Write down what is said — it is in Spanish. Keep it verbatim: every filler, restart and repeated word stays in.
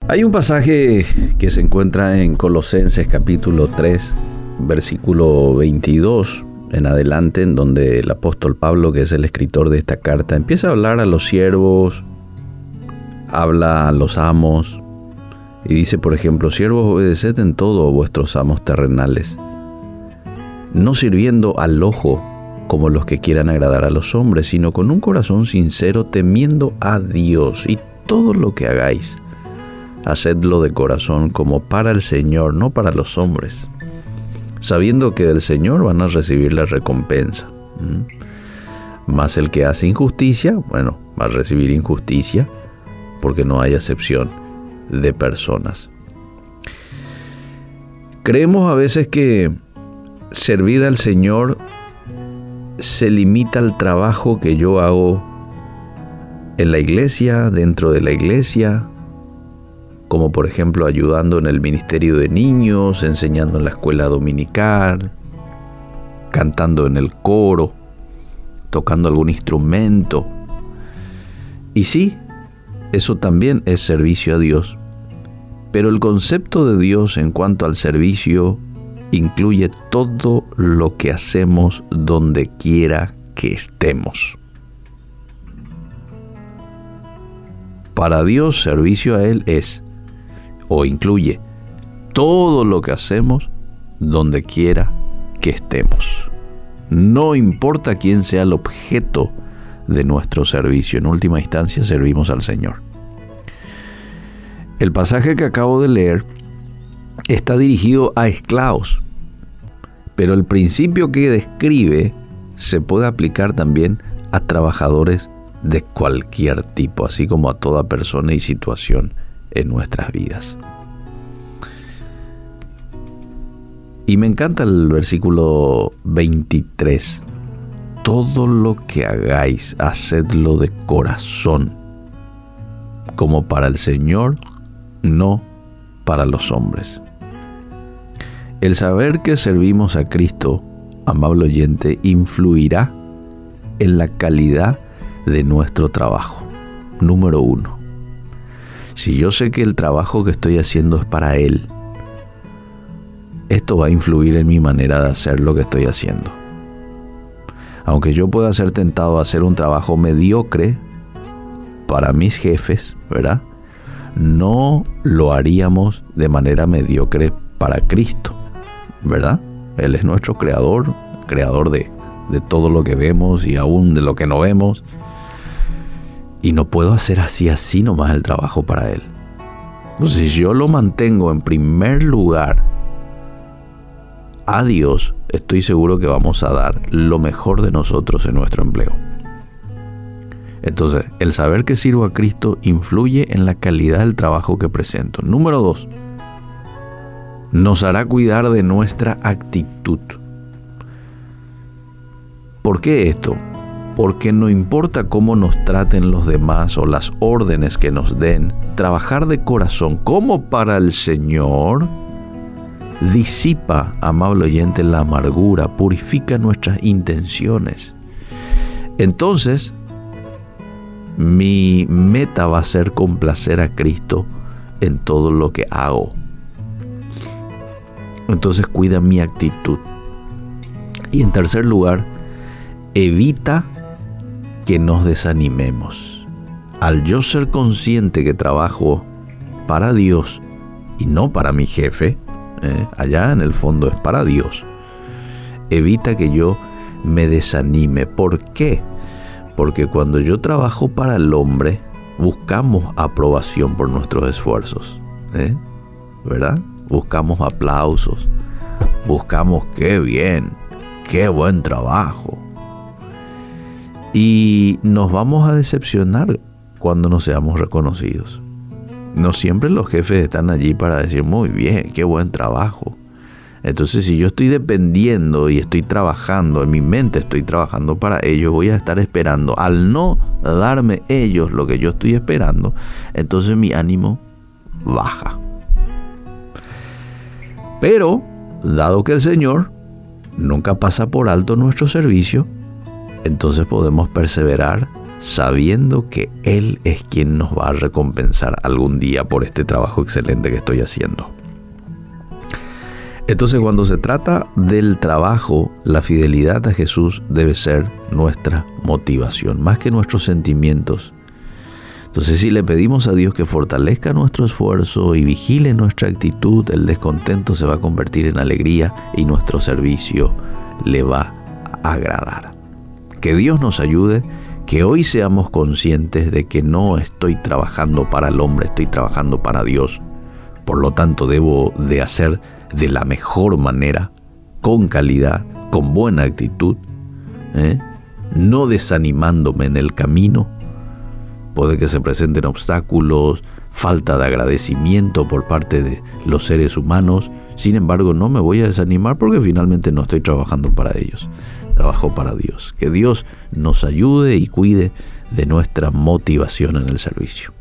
Hay un pasaje que se encuentra en Colosenses capítulo tres, versículo veintidós en adelante, en donde el apóstol Pablo, que es el escritor de esta carta, empieza a hablar a los siervos, habla a los amos, y dice, por ejemplo, siervos, obedeced en todo a vuestros amos terrenales, no sirviendo al ojo como los que quieran agradar a los hombres, sino con un corazón sincero, temiendo a Dios. Y todo lo que hagáis, hacedlo de corazón como para el Señor, no para los hombres, sabiendo que del Señor van a recibir la recompensa. ¿Mm? Mas el que hace injusticia, bueno, va a recibir injusticia, porque no hay acepción de personas. Creemos a veces que servir al Señor se limita al trabajo que yo hago en la iglesia, dentro de la iglesia, como por ejemplo ayudando en el ministerio de niños, enseñando en la escuela dominical, cantando en el coro, tocando algún instrumento. Y sí, eso también es servicio a Dios, pero el concepto de Dios en cuanto al servicio incluye todo lo que hacemos donde quiera que estemos. Para Dios, servicio a Él es, o incluye, todo lo que hacemos donde quiera que estemos. No importa quién sea el objeto de nuestro servicio, en última instancia servimos al Señor. El pasaje que acabo de leer está dirigido a esclavos, pero el principio que describe se puede aplicar también a trabajadores de cualquier tipo, así como a toda persona y situación en nuestras vidas. Y me encanta el versículo veintitrés. Todo lo que hagáis, hacedlo de corazón, como para el Señor, no para los hombres. El saber que servimos a Cristo, amable oyente, influirá en la calidad de nuestro trabajo. Número uno. Si yo sé que el trabajo que estoy haciendo es para Él, esto va a influir en mi manera de hacer lo que estoy haciendo. Aunque yo pueda ser tentado a hacer un trabajo mediocre para mis jefes, ¿verdad? No lo haríamos de manera mediocre para Cristo, ¿verdad? Él es nuestro creador, creador de, de todo lo que vemos y aún de lo que no vemos. Y no puedo hacer así, así nomás el trabajo para Él. Entonces, si yo lo mantengo en primer lugar a Dios, estoy seguro que vamos a dar lo mejor de nosotros en nuestro empleo. Entonces, el saber que sirvo a Cristo influye en la calidad del trabajo que presento. Número dos, nos hará cuidar de nuestra actitud. ¿Por qué esto? Porque no importa cómo nos traten los demás o las órdenes que nos den, trabajar de corazón como para el Señor disipa, amable oyente, la amargura, purifica nuestras intenciones. Entonces, mi meta va a ser complacer a Cristo en todo lo que hago. Entonces, cuida mi actitud. Y en tercer lugar, evita que nos desanimemos. Al yo ser consciente que trabajo para Dios y no para mi jefe, eh, allá en el fondo es para Dios, evita que yo me desanime. ¿Por qué? Porque cuando yo trabajo para el hombre, buscamos aprobación por nuestros esfuerzos, ¿eh? ¿verdad? Buscamos aplausos, buscamos qué bien, qué buen trabajo. Y nos vamos a decepcionar cuando no seamos reconocidos. No siempre los jefes están allí para decir, muy bien, qué buen trabajo. Entonces, si yo estoy dependiendo y estoy trabajando, en mi mente estoy trabajando para ellos, voy a estar esperando. Al no darme ellos lo que yo estoy esperando, entonces mi ánimo baja. Pero, dado que el Señor nunca pasa por alto nuestro servicio, entonces podemos perseverar sabiendo que Él es quien nos va a recompensar algún día por este trabajo excelente que estoy haciendo. Entonces, cuando se trata del trabajo, la fidelidad a Jesús debe ser nuestra motivación, más que nuestros sentimientos. Entonces, si le pedimos a Dios que fortalezca nuestro esfuerzo y vigile nuestra actitud, el descontento se va a convertir en alegría y nuestro servicio le va a agradar. Que Dios nos ayude, que hoy seamos conscientes de que no estoy trabajando para el hombre, estoy trabajando para Dios. Por lo tanto, debo de hacer de la mejor manera, con calidad, con buena actitud, ¿eh? no desanimándome en el camino. Puede que se presenten obstáculos, falta de agradecimiento por parte de los seres humanos. Sin embargo, no me voy a desanimar porque finalmente no estoy trabajando para ellos. Trabajo para Dios. Que Dios nos ayude y cuide de nuestra motivación en el servicio.